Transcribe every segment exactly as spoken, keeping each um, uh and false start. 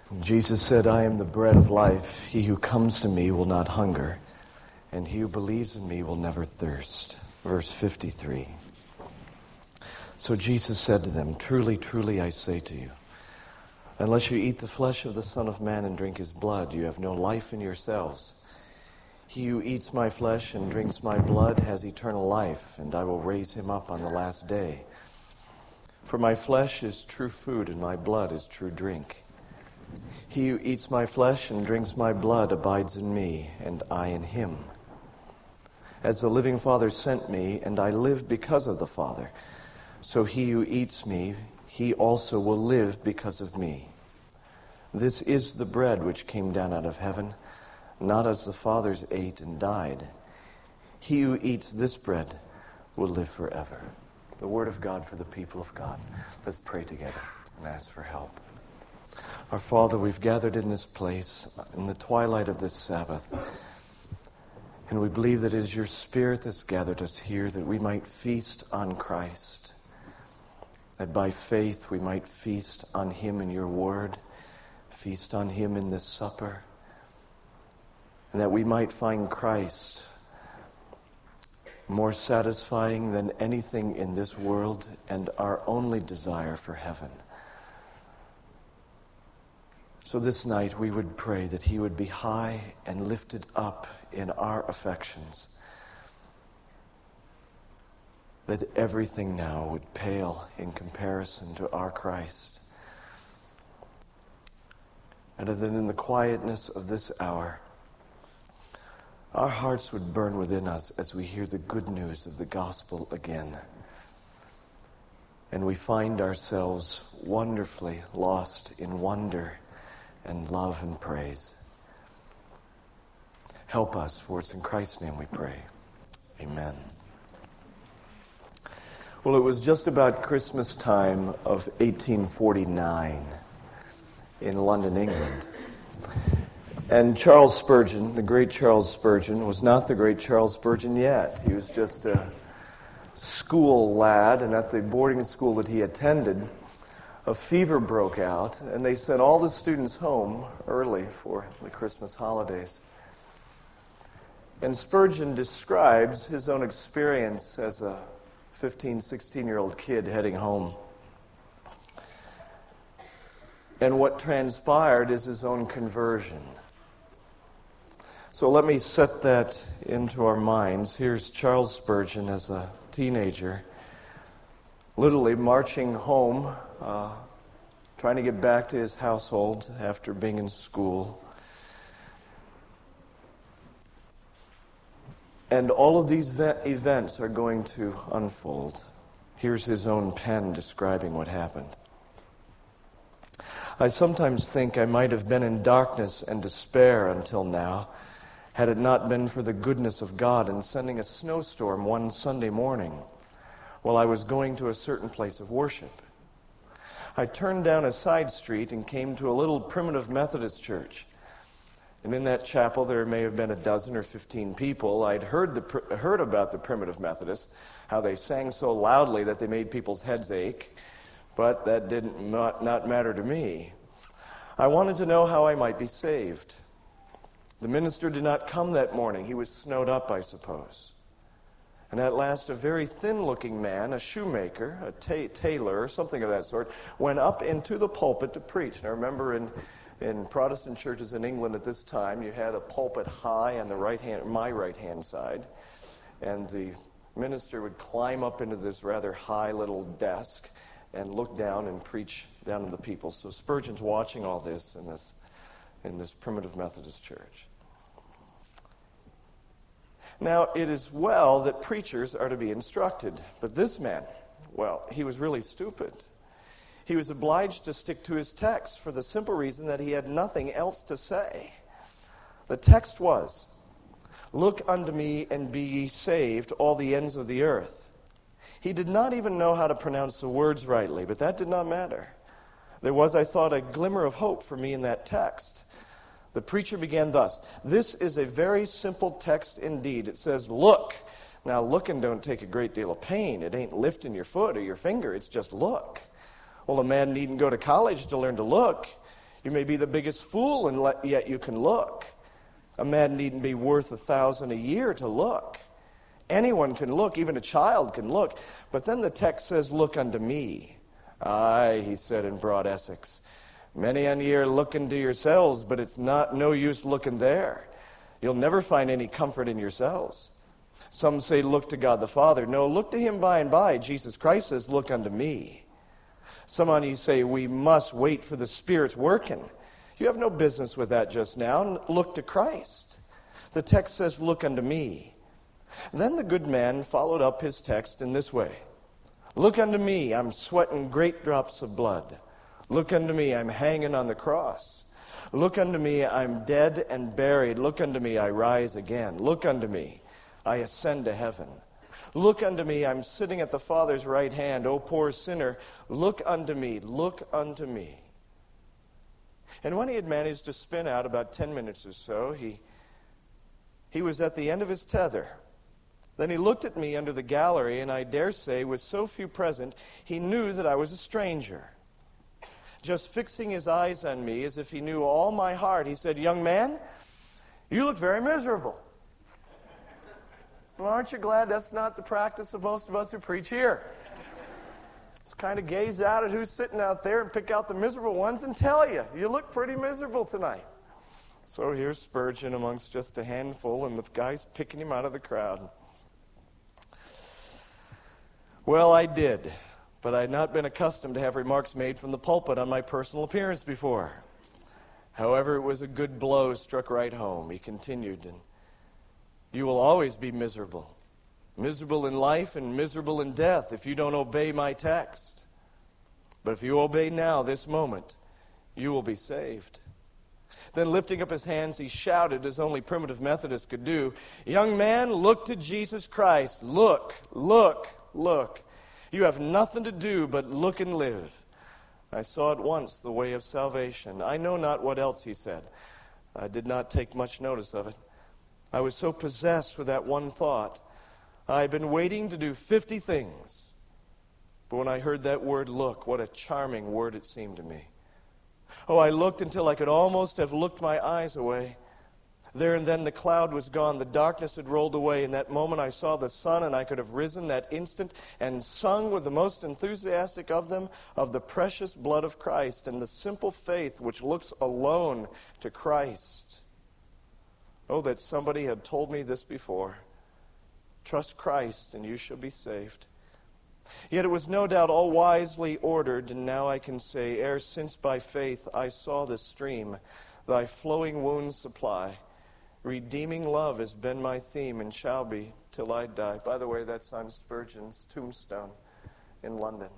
Jesus said, I am the bread of life. He who comes to me will not hunger, and he who believes in me will never thirst. Verse fifty-three. So Jesus said to them, Truly, truly, I say to you, unless you eat the flesh of the Son of Man and drink his blood, you have no life in yourselves. He who eats my flesh and drinks my blood has eternal life, and I will raise him up on the last day. For my flesh is true food, and my blood is true drink. He who eats my flesh and drinks my blood abides in me, and I in him. As the living Father sent me, and I live because of the Father, so he who eats me, he also will live because of me. This is the bread which came down out of heaven, not as the fathers ate and died. He who eats this bread will live forever. The word of God for the people of God. Let's pray together and ask for help. Our Father, we've gathered in this place in the twilight of this Sabbath, and we believe that it is your Spirit that's gathered us here that we might feast on Christ, that by faith we might feast on him in your word, feast on him in this supper, and that we might find Christ more satisfying than anything in this world and our only desire for heaven. So this night we would pray that he would be high and lifted up in our affections, that everything now would pale in comparison to our Christ, and that in the quietness of this hour, our hearts would burn within us as we hear the good news of the gospel again, and we find ourselves wonderfully lost in wonder and love and praise. Help us, for it's in Christ's name we pray. Amen. Well, it was just about Christmas time of eighteen forty-nine in London, England. And Charles Spurgeon, the great Charles Spurgeon, was not the great Charles Spurgeon yet. He was just a school lad, and at the boarding school that he attended, a fever broke out, and they sent all the students home early for the Christmas holidays. And Spurgeon describes his own experience as a fifteen, sixteen-year-old kid heading home. And what transpired is his own conversion. So let me set that into our minds. Here's Charles Spurgeon as a teenager, literally marching home, uh, trying to get back to his household after being in school. And all of these ve- events are going to unfold. Here's his own pen describing what happened. I sometimes think I might have been in darkness and despair until now, had it not been for the goodness of God in sending a snowstorm one Sunday morning while I was going to a certain place of worship. I turned down a side street and came to a little primitive Methodist church. And in that chapel there may have been a dozen or fifteen people. I'd heard the heard about the primitive Methodists, how they sang so loudly that they made people's heads ache, but that didn't not, not matter to me. I wanted to know how I might be saved. The minister did not come that morning. He was snowed up, I suppose. And at last, a very thin-looking man, a shoemaker, a ta- tailor, or something of that sort, went up into the pulpit to preach. And I remember in, in Protestant churches in England at this time, you had a pulpit high on the right hand, my right-hand side, and the minister would climb up into this rather high little desk and look down and preach down to the people. So Spurgeon's watching all this in this in this primitive Methodist church. Now, it is well that preachers are to be instructed, but this man, well, he was really stupid. He was obliged to stick to his text for the simple reason that he had nothing else to say. The text was, "Look unto me and be ye saved, all the ends of the earth." He did not even know how to pronounce the words rightly, but that did not matter. There was, I thought, a glimmer of hope for me in that text. The preacher began thus. This is a very simple text indeed. It says, look. Now, looking don't take a great deal of pain. It ain't lifting your foot or your finger. It's just look. Well, a man needn't go to college to learn to look. You may be the biggest fool, and le- yet you can look. A man needn't be worth a thousand a year to look. Anyone can look, even a child can look. But then the text says, look unto me. Aye, he said in broad Essex. Many an ye are looking to yourselves, but it's not no use looking there. You'll never find any comfort in yourselves. Some say, look to God the Father. No, look to him by and by. Jesus Christ says, look unto me. Some of you say, we must wait for the Spirit's working. You have no business with that just now. Look to Christ. The text says, look unto me. Then the good man followed up his text in this way. Look unto me, I'm sweating great drops of blood. Look unto me, I'm hanging on the cross. Look unto me, I'm dead and buried. Look unto me, I rise again. Look unto me, I ascend to heaven. Look unto me, I'm sitting at the Father's right hand. O poor sinner, look unto me, look unto me. And when he had managed to spin out about ten minutes or so, he, he was at the end of his tether. Then he looked at me under the gallery, and I dare say, with so few present, he knew that I was a stranger. Just fixing his eyes on me as if he knew all my heart, he said, young man, you look very miserable. Well, aren't you glad that's not the practice of most of us who preach here? Just kind of gaze out at who's sitting out there and pick out the miserable ones and tell you, you look pretty miserable tonight. So here's Spurgeon amongst just a handful, and the guy's picking him out of the crowd. Well, I did, but I had not been accustomed to have remarks made from the pulpit on my personal appearance before. However, it was a good blow struck right home. He continued, and you will always be miserable. Miserable in life and miserable in death if you don't obey my text. But if you obey now, this moment, you will be saved. Then lifting up his hands, he shouted, as only primitive Methodists could do, young man, look to Jesus Christ. Look, look, look. You have nothing to do but look and live. I saw at once the way of salvation. I know not what else, he said. I did not take much notice of it. I was so possessed with that one thought. I had been waiting to do fifty things. But when I heard that word look, what a charming word it seemed to me. Oh, I looked until I could almost have looked my eyes away. There and then the cloud was gone. The darkness had rolled away. In that moment I saw the sun, and I could have risen that instant and sung with the most enthusiastic of them of the precious blood of Christ and the simple faith which looks alone to Christ. Oh, that somebody had told me this before. Trust Christ, and you shall be saved. Yet it was no doubt all wisely ordered, and now I can say, ere since by faith I saw the stream, thy flowing wounds supply. Redeeming love has been my theme, and shall be till I die. By the way, that's on Spurgeon's tombstone in London.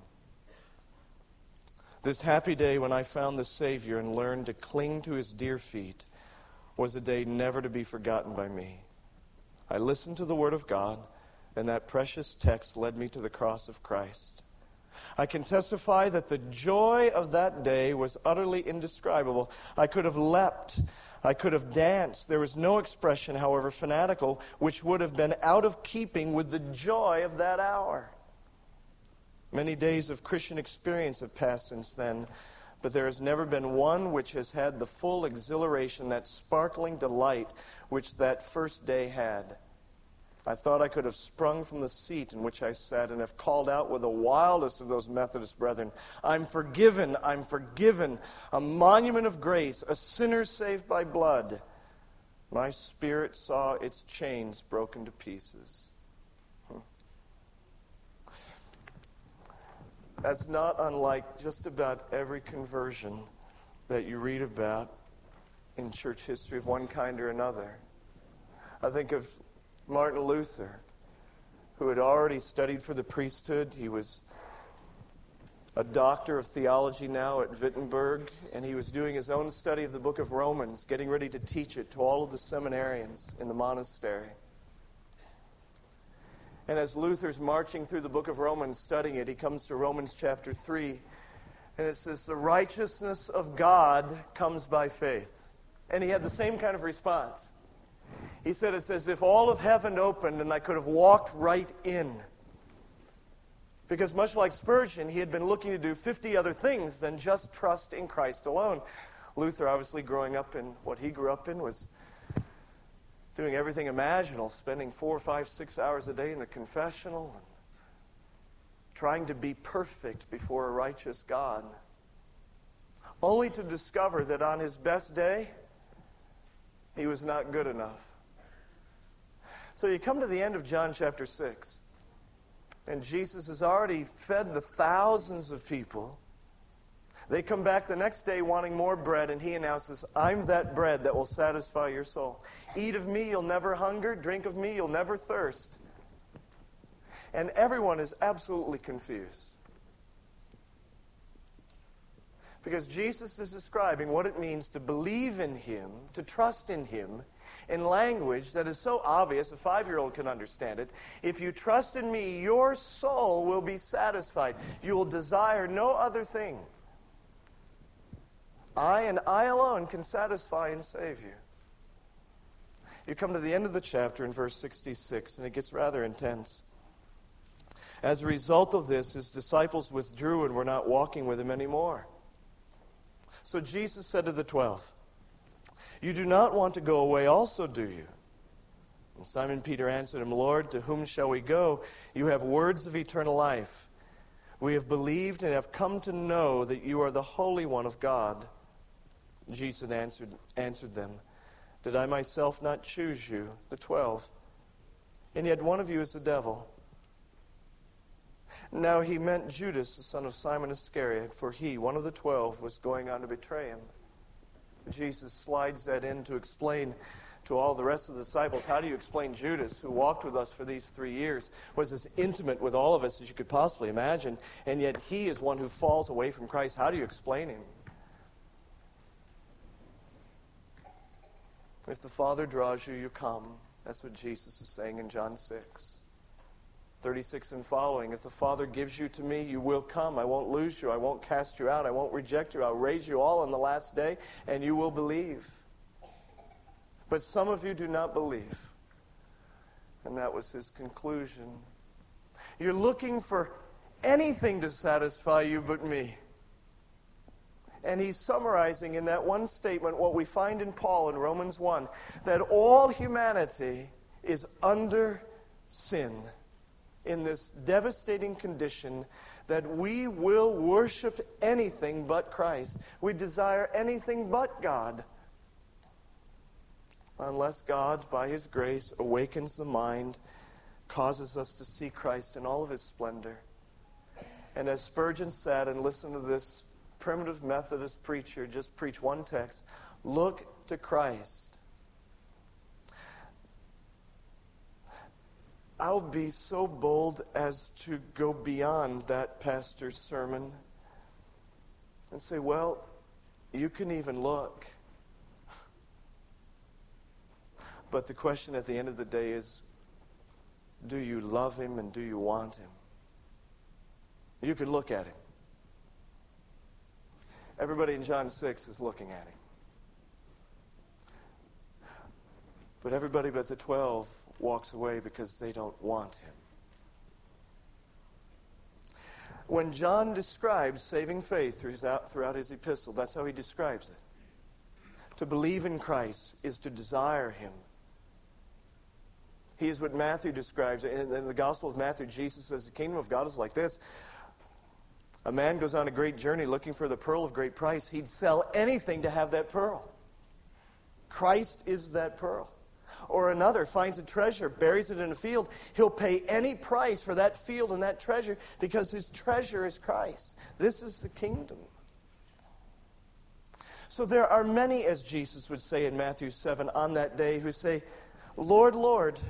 This happy day when I found the Savior and learned to cling to his dear feet was a day never to be forgotten by me. I listened to the Word of God, and that precious text led me to the cross of Christ. I can testify that the joy of that day was utterly indescribable. I could have leapt. I could have danced. There was no expression, however fanatical, which would have been out of keeping with the joy of that hour. Many days of Christian experience have passed since then, but there has never been one which has had the full exhilaration, that sparkling delight which that first day had. I thought I could have sprung from the seat in which I sat and have called out with the wildest of those Methodist brethren, I'm forgiven, I'm forgiven, a monument of grace, a sinner saved by blood. My spirit saw its chains broken to pieces. Hmm. That's not unlike just about every conversion that you read about in church history of one kind or another. I think of Martin Luther, who had already studied for the priesthood. He was a doctor of theology now at Wittenberg, and he was doing his own study of the book of Romans, getting ready to teach it to all of the seminarians in the monastery. And as Luther's marching through the book of Romans, studying it, he comes to Romans chapter three, and it says, the righteousness of God comes by faith. And he had the same kind of response. He said, it's as if all of heaven opened and I could have walked right in. Because much like Spurgeon, he had been looking to do fifty other things than just trust in Christ alone. Luther, obviously growing up in what he grew up in, was doing everything imaginable, spending four, five, six hours a day in the confessional, and trying to be perfect before a righteous God, only to discover that on his best day, he was not good enough. So you come to the end of John chapter six, and Jesus has already fed the thousands of people. They come back the next day wanting more bread, and he announces, I'm that bread that will satisfy your soul. Eat of me, you'll never hunger. Drink of me, you'll never thirst. And everyone is absolutely confused. Because Jesus is describing what it means to believe in him, to trust in him, in language that is so obvious, a five-year-old can understand it. If you trust in me, your soul will be satisfied. You will desire no other thing. I and I alone can satisfy and save you. You come to the end of the chapter in verse sixty-six, and it gets rather intense. As a result of this, his disciples withdrew and were not walking with him anymore. So Jesus said to the twelve, you do not want to go away also, do you? And Simon Peter answered him, Lord, to whom shall we go? You have words of eternal life. We have believed and have come to know that you are the Holy One of God. Jesus answered, answered them, did I myself not choose you, the twelve? And yet one of you is a devil. Now he meant Judas, the son of Simon Iscariot, for he, one of the twelve, was going on to betray him. Jesus slides that in to explain to all the rest of the disciples, how do you explain Judas, who walked with us for these three years, was as intimate with all of us as you could possibly imagine, and yet he is one who falls away from Christ. How do you explain him? If the Father draws you, you come. That's what Jesus is saying in John six. thirty-six and following. If the Father gives you to me, you will come. I won't lose you. I won't cast you out. I won't reject you. I'll raise you all on the last day, and you will believe. But some of you do not believe. And that was his conclusion. You're looking for anything to satisfy you but me. And he's summarizing in that one statement what we find in Paul in Romans one, that all humanity is under sin, in this devastating condition that we will worship anything but Christ. We desire anything but God, unless God, by his grace, awakens the mind, causes us to see Christ in all of his splendor. And as Spurgeon sat and listened to this primitive Methodist preacher just preach one text, look to Christ. I'll be so bold as to go beyond that pastor's sermon and say, well, you can even look. But the question at the end of the day is, do you love him and do you want him? You can look at him. Everybody in John six is looking at him. But everybody but the twelve walks away because they don't want him. When John describes saving faith throughout his epistle, that's how he describes it. To believe in Christ is to desire him. He is what Matthew describes. In the Gospel of Matthew, Jesus says the kingdom of God is like this. A man goes on a great journey looking for the pearl of great price. He'd sell anything to have that pearl. Christ is that pearl. Or another finds a treasure, buries it in a field. He'll pay any price for that field and that treasure because his treasure is Christ. This is the kingdom. So there are many, as Jesus would say in Matthew seven, on that day who say, Lord, Lord.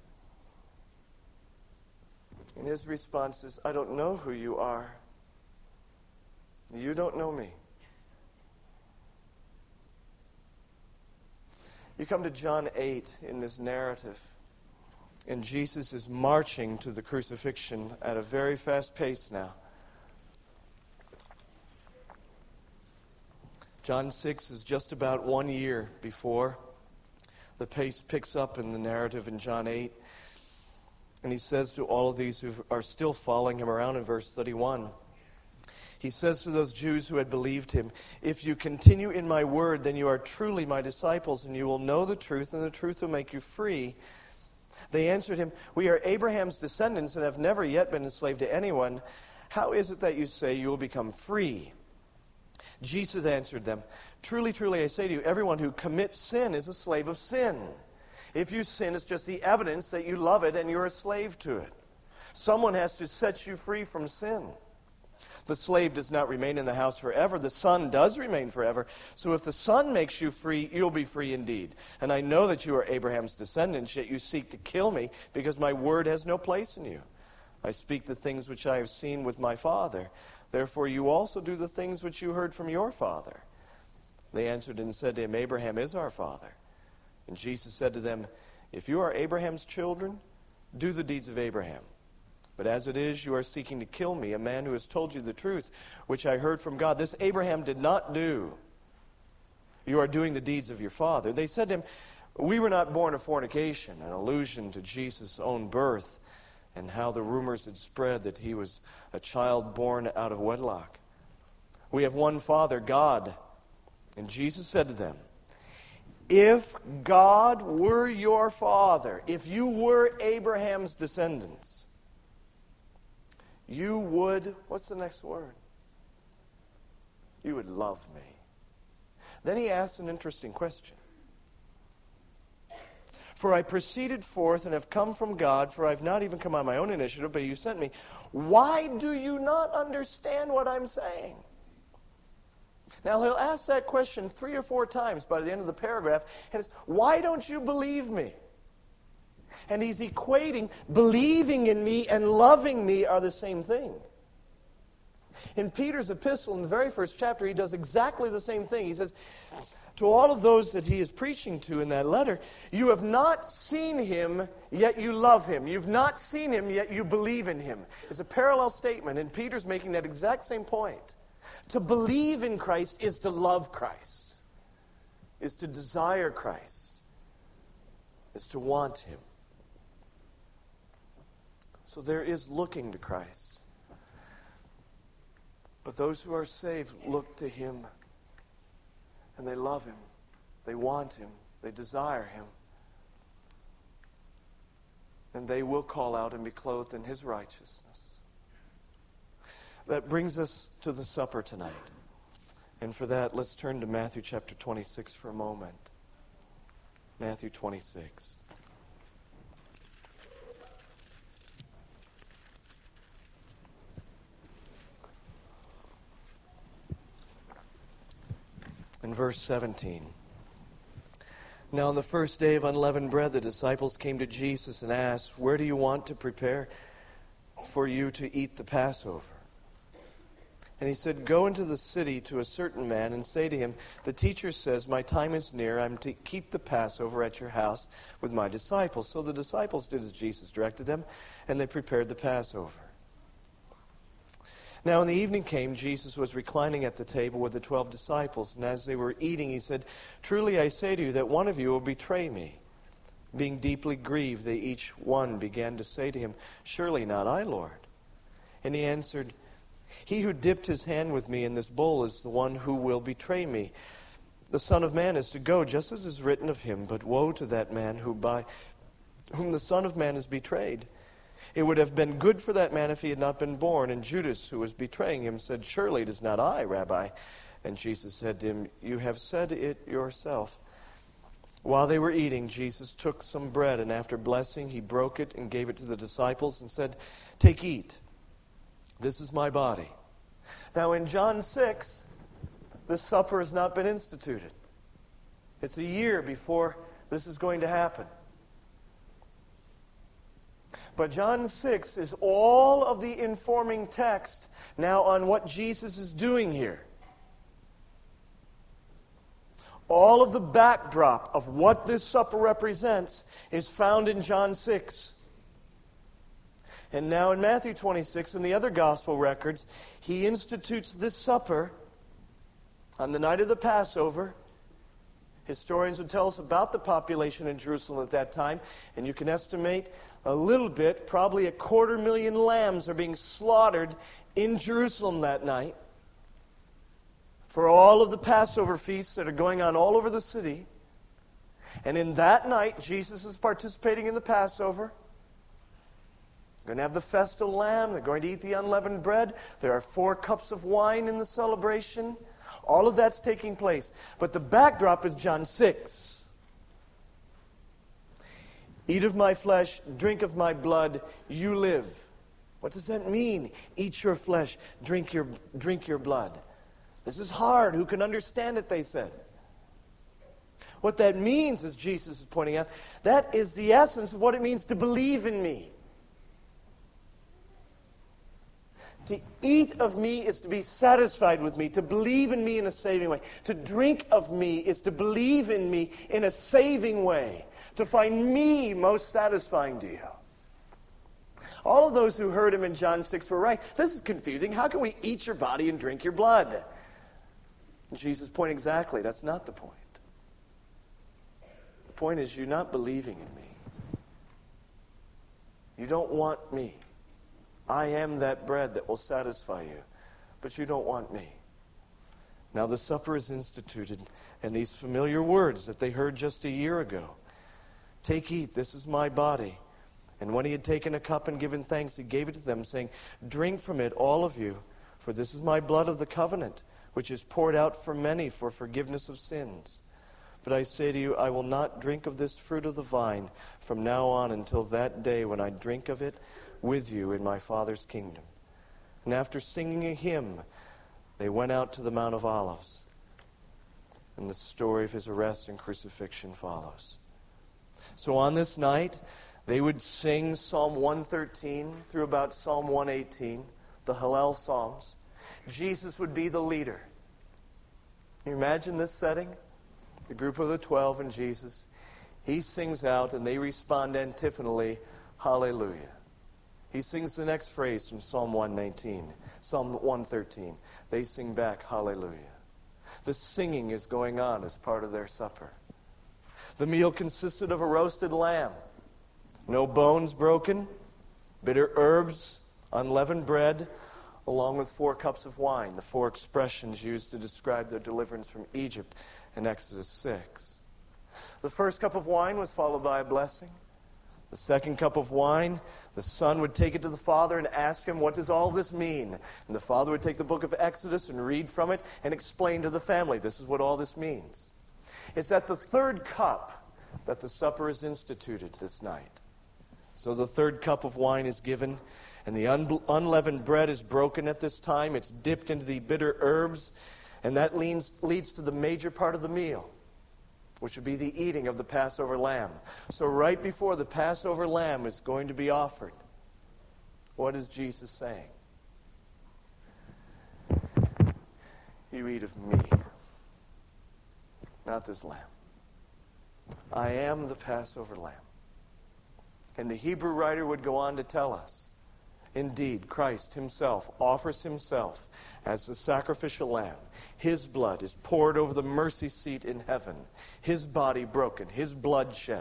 And his response is, I don't know who you are. You don't know me. You come to John eight in this narrative, and Jesus is marching to the crucifixion at a very fast pace now. John six is just about one year before. The pace picks up in the narrative in John eight. And he says to all of these who are still following him around in verse thirty-one, He says to those Jews who had believed him, "If you continue in my word, then you are truly my disciples, and you will know the truth, and the truth will make you free." They answered him, "We are Abraham's descendants and have never yet been enslaved to anyone. How is it that you say you will become free?" Jesus answered them, "Truly, truly, I say to you, everyone who commits sin is a slave of sin. If you sin, it's just the evidence that you love it and you're a slave to it. Someone has to set you free from sin. The slave does not remain in the house forever. The Son does remain forever. So if the Son makes you free, you'll be free indeed. And I know that you are Abraham's descendants, yet you seek to kill me, because my word has no place in you. I speak the things which I have seen with my Father. Therefore you also do the things which you heard from your father." They answered and said to him, "Abraham is our father." And Jesus said to them, "If you are Abraham's children, do the deeds of Abraham. But as it is, you are seeking to kill me, a man who has told you the truth, which I heard from God. This Abraham did not do. You are doing the deeds of your father." They said to him, "We were not born of fornication," an allusion to Jesus' own birth and how the rumors had spread that he was a child born out of wedlock. "We have one Father, God." And Jesus said to them, "If God were your father, if you were Abraham's descendants, you would," what's the next word? "You would love me." Then he asks an interesting question. "For I proceeded forth and have come from God, for I have not even come on my own initiative, but you sent me. Why do you not understand what I'm saying?" Now he'll ask that question three or four times by the end of the paragraph, and it's, "Why don't you believe me?" And he's equating believing in me and loving me are the same thing. In Peter's epistle, in the very first chapter, he does exactly the same thing. He says, to all of those that he is preaching to in that letter, "You have not seen him, yet you love him. You've not seen him, yet you believe in him." It's a parallel statement, and Peter's making that exact same point. To believe in Christ is to love Christ, is to desire Christ, is to want him. So there is looking to Christ. But those who are saved look to him, and they love him, they want him, they desire him, and they will call out and be clothed in his righteousness. That brings us to the supper tonight. And for that, let's turn to Matthew chapter twenty-six for a moment. Matthew twenty-six. In verse seventeen. "Now on the first day of unleavened bread, the disciples came to Jesus and asked, 'Where do you want to prepare for you to eat the Passover?' And he said, 'Go into the city to a certain man and say to him, the teacher says, my time is near. I'm to keep the Passover at your house with my disciples.' So the disciples did as Jesus directed them, and they prepared the Passover. Now when the evening came, Jesus was reclining at the table with the twelve disciples, and as they were eating, he said, 'Truly I say to you that one of you will betray me.' Being deeply grieved, they each one began to say to him, 'Surely not I, Lord.' And he answered, 'He who dipped his hand with me in this bowl is the one who will betray me. The Son of Man is to go just as is written of him, but woe to that man who by whom the Son of Man is betrayed. It would have been good for that man if he had not been born.' And Judas, who was betraying him, said, 'Surely it is not I, Rabbi.' And Jesus said to him, 'You have said it yourself.' While they were eating, Jesus took some bread, and after blessing, he broke it and gave it to the disciples and said, 'Take, eat. This is my body.' Now in John six, the supper has not been instituted. It's a year before this is going to happen. But John six is all of the informing text now on what Jesus is doing here. All of the backdrop of what this supper represents is found in John six. And now in Matthew twenty-six and the other gospel records, he institutes this supper on the night of the Passover. Historians would tell us about the population in Jerusalem at that time, and you can estimate a little bit, probably a quarter million lambs are being slaughtered in Jerusalem that night. for all of the Passover feasts that are going on all over the city. And in that night, Jesus is participating in the Passover. They're going to have the festal lamb. They're going to eat the unleavened bread. There are four cups of wine in the celebration. All of that's taking place. But the backdrop is John six. Eat of my flesh, drink of my blood, you live. What does that mean? Eat your flesh, drink your, drink your blood. This is hard. Who can understand it, they said. What that means, as Jesus is pointing out, that is the essence of what it means to believe in me. To eat of me is to be satisfied with me, to believe in me in a saving way. To drink of me is to believe in me in a saving way, to find me most satisfying to you. All of those who heard him in John six were right. This is confusing. How can we eat your body and drink your blood? And Jesus' point exactly, that's not the point. The point is you're not believing in me. You don't want me. I am that bread that will satisfy you, but you don't want me. Now the supper is instituted, and these familiar words that they heard just a year ago. Take, eat, this is my body. And when he had taken a cup and given thanks, he gave it to them, saying, drink from it, all of you, for this is my blood of the covenant, which is poured out for many for forgiveness of sins. But I say to you, I will not drink of this fruit of the vine from now on until that day when I drink of it with you in my Father's kingdom. And after singing a hymn, they went out to the Mount of Olives. And the story of his arrest and crucifixion follows. So on this night, they would sing Psalm one thirteen through about Psalm one eighteen, the Hallel Psalms. Jesus would be the leader. Can you imagine this setting? The group of the twelve and Jesus. He sings out and they respond antiphonally, hallelujah. He sings the next phrase from Psalm one nineteen, Psalm one thirteen. They sing back, hallelujah. The singing is going on as part of their supper. The meal consisted of a roasted lamb, no bones broken, bitter herbs, unleavened bread, along with four cups of wine, the four expressions used to describe their deliverance from Egypt in Exodus six. The first cup of wine was followed by a blessing. The second cup of wine, the son would take it to the father and ask him, what does all this mean? And the father would take the book of Exodus and read from it and explain to the family, this is what all this means. It's at the third cup that the supper is instituted this night. So the third cup of wine is given, and the un- unleavened bread is broken at this time. It's dipped into the bitter herbs, and that leads, leads to the major part of the meal, which would be the eating of the Passover lamb. So right before the Passover lamb is going to be offered, what is Jesus saying? You eat of me, not this lamb. I am the Passover lamb. And the Hebrew writer would go on to tell us, indeed, Christ himself offers himself as the sacrificial lamb. His blood is poured over the mercy seat in heaven. His body broken, his blood shed.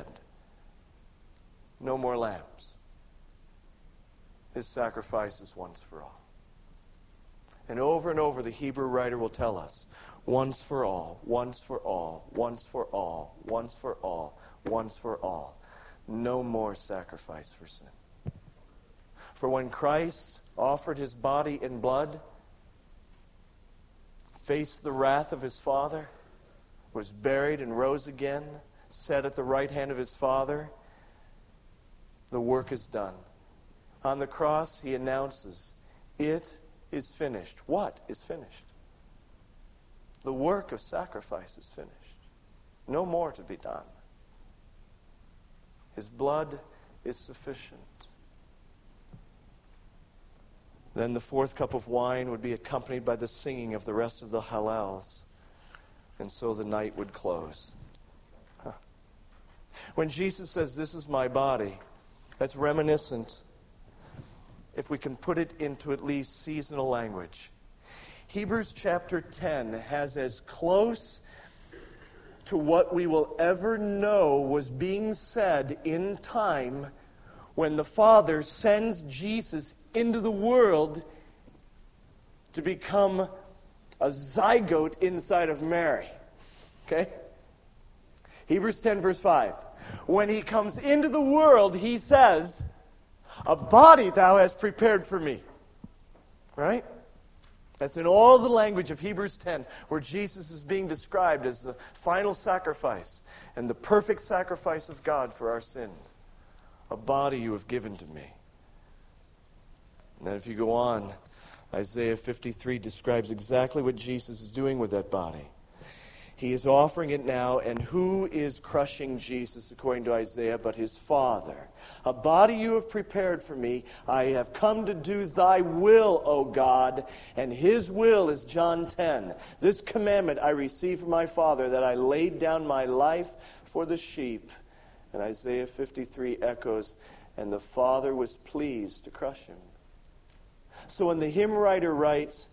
No more lambs. His sacrifice is once for all. And over and over the Hebrew writer will tell us, once for all, once for all, once for all, once for all, once for all. No more sacrifice for sin. For when Christ offered his body and blood, faced the wrath of his Father, was buried and rose again, sat at the right hand of his Father, the work is done. On the cross, he announces, it is finished. What is finished? The work of sacrifice is finished. No more to be done. His blood is sufficient. Then the fourth cup of wine would be accompanied by the singing of the rest of the Hallels. And so the night would close. Huh. When Jesus says, this is my body, that's reminiscent, if we can put it into at least seasonal language. Hebrews chapter ten has as close to what we will ever know was being said in time when the Father sends Jesus into the world to become a zygote inside of Mary. Okay? Hebrews ten, verse five. When he comes into the world, he says, a body thou hast prepared for me. Right? That's in all the language of Hebrews ten, where Jesus is being described as the final sacrifice and the perfect sacrifice of God for our sin. A body you have given to me. And then if you go on, Isaiah fifty-three describes exactly what Jesus is doing with that body. He is offering it now, and who is crushing Jesus, according to Isaiah, but his Father? A body you have prepared for me. I have come to do thy will, O God, and his will is John ten. This commandment I received from my Father, that I laid down my life for the sheep. And Isaiah fifty-three echoes, and the Father was pleased to crush him. So when the hymn writer writes,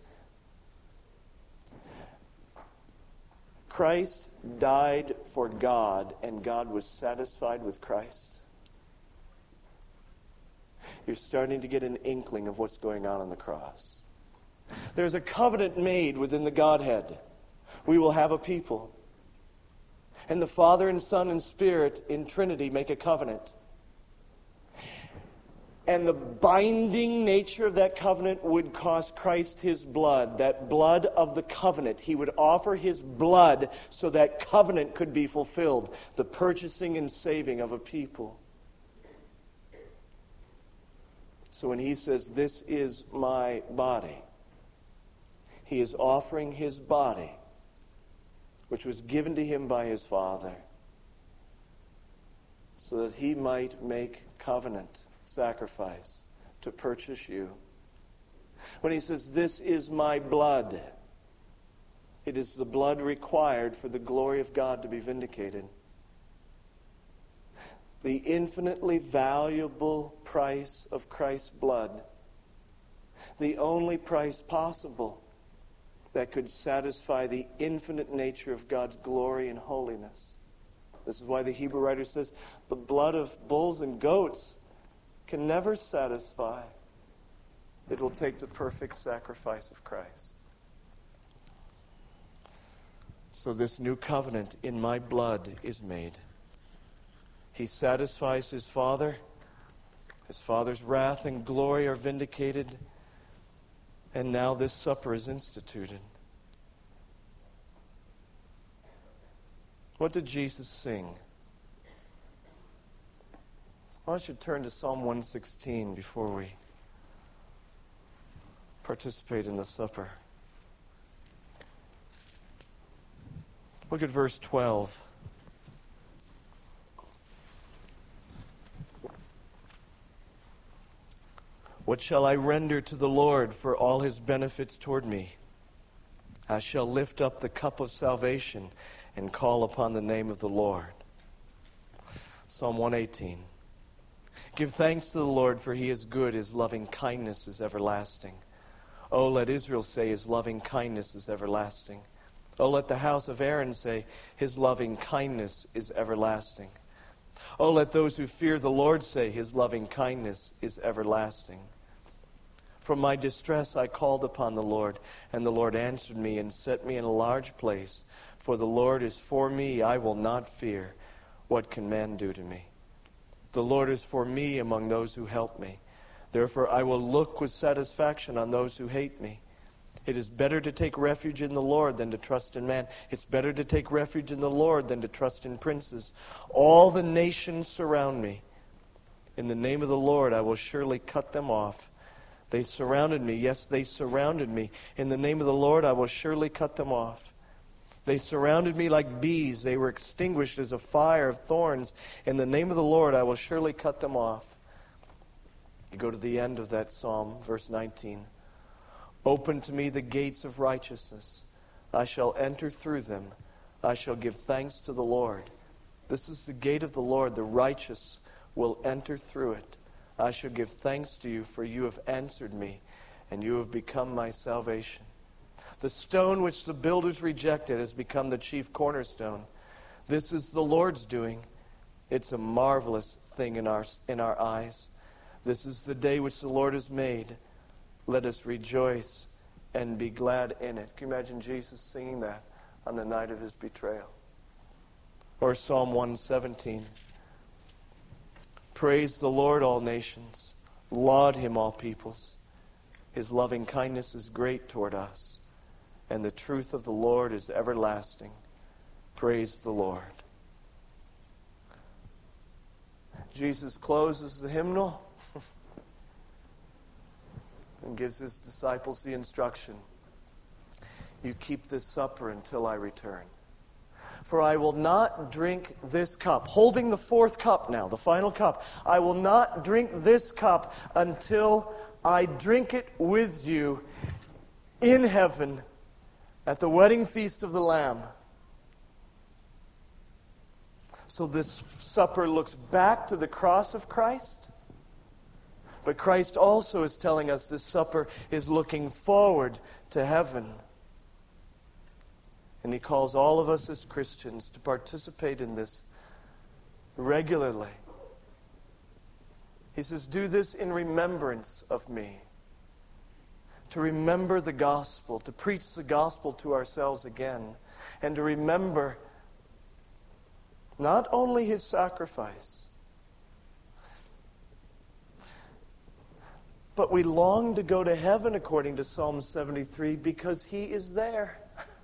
Christ died for God, and God was satisfied with Christ, you're starting to get an inkling of what's going on on the cross. There's a covenant made within the Godhead. We will have a people. And the Father and Son and Spirit in Trinity make a covenant. And the binding nature of that covenant would cost Christ his blood, that blood of the covenant. He would offer his blood so that covenant could be fulfilled, the purchasing and saving of a people. So when he says, this is my body, he is offering his body, which was given to him by his Father, so that he might make covenant sacrifice to purchase you. When he says, this is my blood, it is the blood required for the glory of God to be vindicated. The infinitely valuable price of Christ's blood, the only price possible that could satisfy the infinite nature of God's glory and holiness. This is why the Hebrew writer says, the blood of bulls and goats can never satisfy. It will take the perfect sacrifice of Christ. So this new covenant in my blood is made. He satisfies his Father. His Father's wrath and glory are vindicated. And now this supper is instituted. What did Jesus sing? I should turn to Psalm one sixteen before we participate in the supper. Look at verse twelve. What shall I render to the Lord for all his benefits toward me? I shall lift up the cup of salvation and call upon the name of the Lord. Psalm one eighteen. Give thanks to the Lord, for he is good. His loving kindness is everlasting. Oh, let Israel say, his loving kindness is everlasting. Oh, let the house of Aaron say, his loving kindness is everlasting. Oh, let those who fear the Lord say, his loving kindness is everlasting. From my distress I called upon the Lord, and the Lord answered me and set me in a large place. For the Lord is for me, I will not fear. What can man do to me? The Lord is for me among those who help me. Therefore I will look with satisfaction on those who hate me. It is better to take refuge in the Lord than to trust in man. It's better to take refuge in the Lord than to trust in princes. All the nations surround me. In the name of the Lord I will surely cut them off. They surrounded me. Yes, they surrounded me. In the name of the Lord I will surely cut them off. They surrounded me like bees. They were extinguished as a fire of thorns. In the name of the Lord, I will surely cut them off. You go to the end of that psalm, verse nineteen. Open to me the gates of righteousness. I shall enter through them. I shall give thanks to the Lord. This is the gate of the Lord. The righteous will enter through it. I shall give thanks to you, for you have answered me, and you have become my salvation. The stone which the builders rejected has become the chief cornerstone. This is the Lord's doing. It's a marvelous thing in our, in our eyes. This is the day which the Lord has made. Let us rejoice and be glad in it. Can you imagine Jesus singing that on the night of his betrayal? Or Psalm one seventeen. Praise the Lord, all nations. Laud him, all peoples. His loving kindness is great toward us, and the truth of the Lord is everlasting. Praise the Lord. Jesus closes the hymnal and gives his disciples the instruction. You keep this supper until I return. For I will not drink this cup. Holding the fourth cup now, the final cup. I will not drink this cup until I drink it with you in heaven at the wedding feast of the Lamb. So this supper looks back to the cross of Christ. But Christ also is telling us this supper is looking forward to heaven. And he calls all of us as Christians to participate in this regularly. He says, do this in remembrance of me. To remember the gospel, to preach the gospel to ourselves again, and to remember not only his sacrifice, but we long to go to heaven according to Psalm seventy-three because he is there.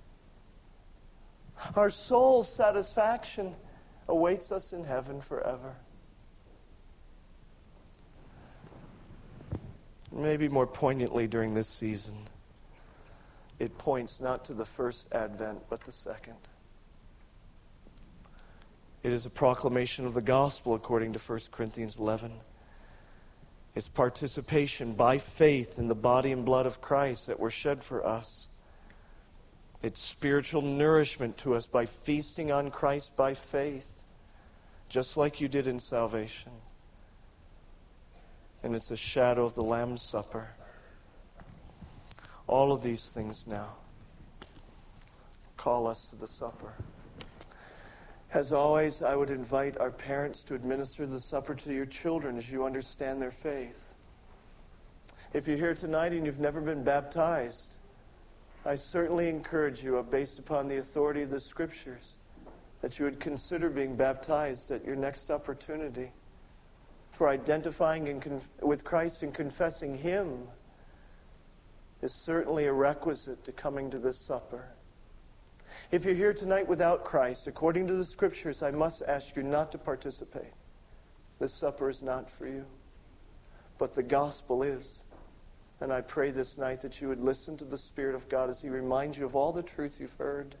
Our soul's satisfaction awaits us in heaven forever. Maybe more poignantly during this season, it points not to the first advent, but the second. It is a proclamation of the gospel according to First Corinthians eleven. It's participation by faith in the body and blood of Christ that were shed for us. It's spiritual nourishment to us by feasting on Christ by faith, just like you did in salvation. And it's a shadow of the Lamb's Supper. All of these things now call us to the supper. As always, I would invite our parents to administer the supper to your children as you understand their faith. If you're here tonight and you've never been baptized, I certainly encourage you, based upon the authority of the Scriptures, that you would consider being baptized at your next opportunity. For identifying in conf- with Christ and confessing him is certainly a requisite to coming to this supper. If you're here tonight without Christ, according to the Scriptures, I must ask you not to participate. This supper is not for you, but the gospel is. And I pray this night that you would listen to the Spirit of God as he reminds you of all the truth you've heard.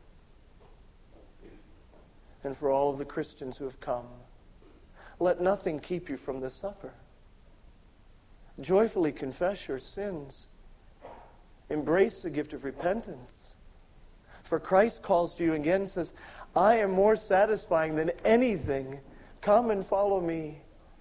And for all of the Christians who have come, let nothing keep you from this supper. Joyfully confess your sins. Embrace the gift of repentance. For Christ calls to you again and says, I am more satisfying than anything. Come and follow me.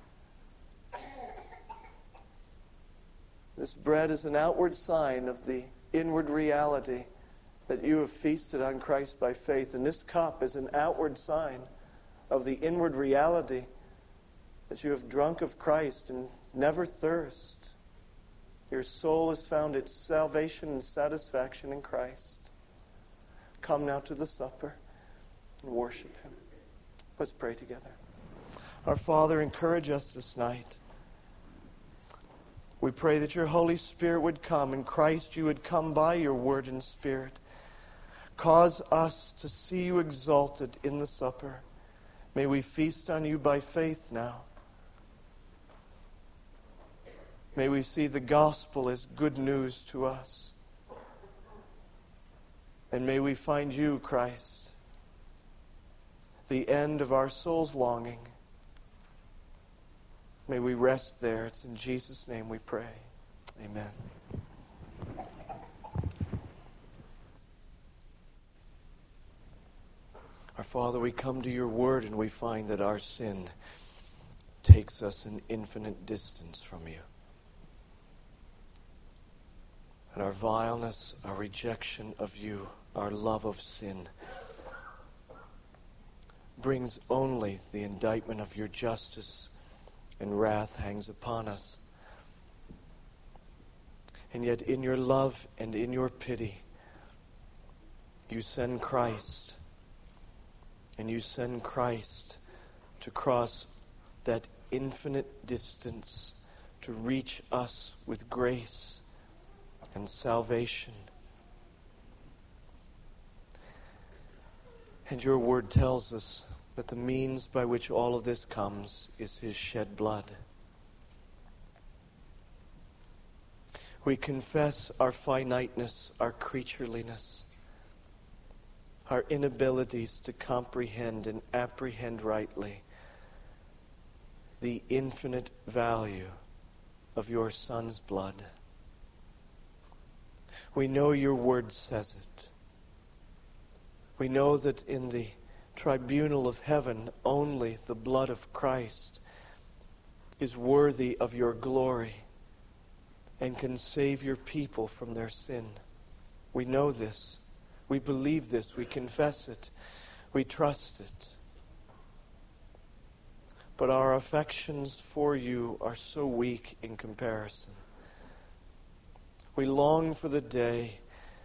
This bread is an outward sign of the inward reality that you have feasted on Christ by faith. And this cup is an outward sign of the inward reality that you have drunk of Christ and never thirst. Your soul has found its salvation and satisfaction in Christ. Come now to the supper and worship him. Let's pray together. Our Father, encourage us this night. We pray that your Holy Spirit would come, and Christ, you would come by your word and Spirit. Cause us to see you exalted in the supper. May we feast on you by faith now. May we see the gospel as good news to us. And may we find you, Christ, the end of our soul's longing. May we rest there. It's in Jesus' name we pray. Amen. Our Father, we come to your word and we find that our sin takes us an infinite distance from you. And our vileness, our rejection of you, our love of sin, brings only the indictment of your justice, and wrath hangs upon us. And yet in your love and in your pity, you send Christ. And you send Christ to cross that infinite distance to reach us with grace and salvation. And your word tells us that the means by which all of this comes is his shed blood. We confess our finiteness, our creatureliness, our inabilities to comprehend and apprehend rightly the infinite value of your Son's blood. We know your word says it. We know that in the tribunal of heaven, only the blood of Christ is worthy of your glory and can save your people from their sin. We know this. We believe this. We confess it. We trust it. But our affections for you are so weak in comparison. We long for the day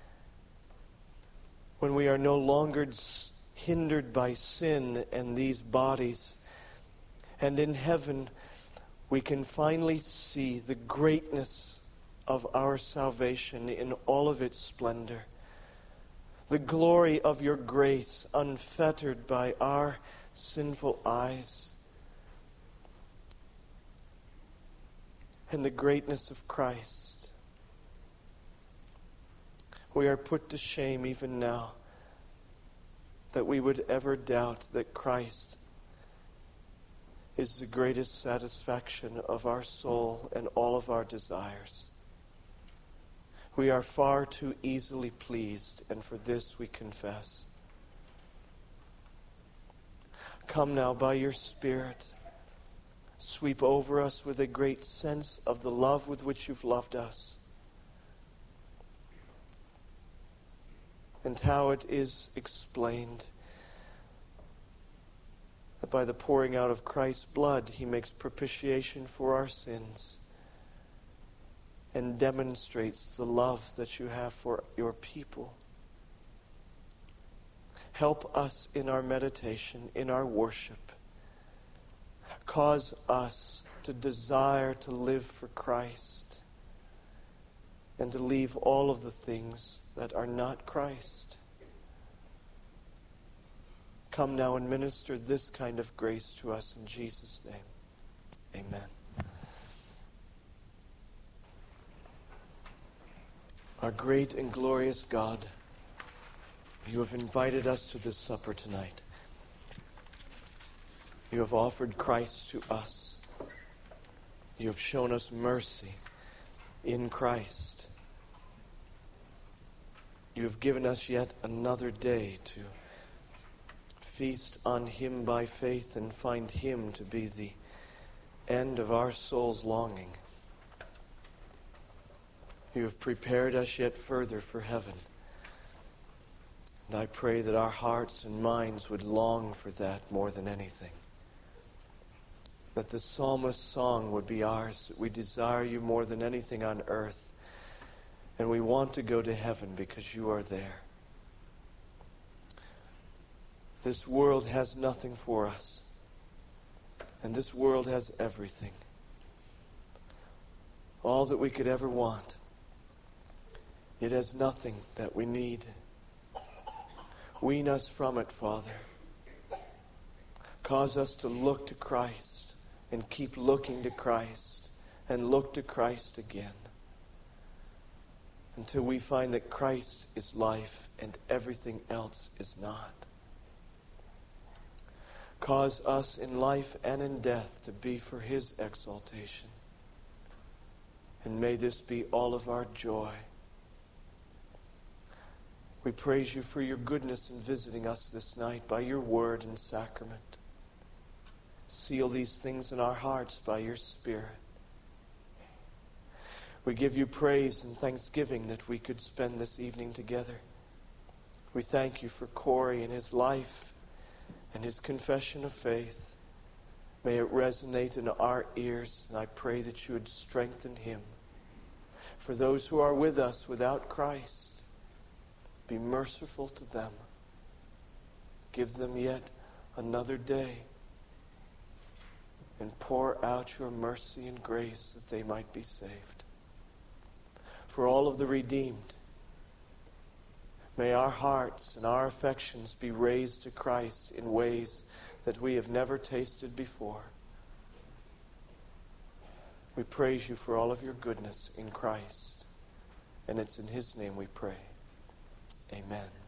when we are no longer hindered by sin and these bodies. And in heaven, we can finally see the greatness of our salvation in all of its splendor. The glory of your grace unfettered by our sinful eyes. And the greatness of Christ. We are put to shame even now that we would ever doubt that Christ is the greatest satisfaction of our soul and all of our desires. We are far too easily pleased, and for this we confess. Come now by your Spirit. Sweep over us with a great sense of the love with which you've loved us. And how it is explained that by the pouring out of Christ's blood, he makes propitiation for our sins and demonstrates the love that you have for your people. Help us in our meditation, in our worship. Cause us to desire to live for Christ and to leave all of the things that are not Christ. Come now and minister this kind of grace to us in Jesus' name. Amen. Our great and glorious God, you have invited us to this supper tonight. You have offered Christ to us. You have shown us mercy in Christ. You have given us yet another day to feast on him by faith and find him to be the end of our soul's longing. You have prepared us yet further for heaven. And I pray that our hearts and minds would long for that more than anything. That the psalmist's song would be ours. That we desire you more than anything on earth. And we want to go to heaven because you are there. This world has nothing for us. And this world has everything. All that we could ever want. It has nothing that we need. Wean us from it, Father. Cause us to look to Christ and keep looking to Christ and look to Christ again until we find that Christ is life and everything else is not. Cause us in life and in death to be for his exaltation. And may this be all of our joy. We praise you for your goodness in visiting us this night by your word and sacrament. Seal these things in our hearts by your Spirit. We give you praise and thanksgiving that we could spend this evening together. We thank you for Corey and his life and his confession of faith. May it resonate in our ears, and I pray that you would strengthen him. For those who are with us without Christ, be merciful to them. Give them yet another day, and pour out your mercy and grace that they might be saved. For all of the redeemed, may our hearts and our affections be raised to Christ in ways that we have never tasted before. We praise you for all of your goodness in Christ, and it's in His name we pray. Amen.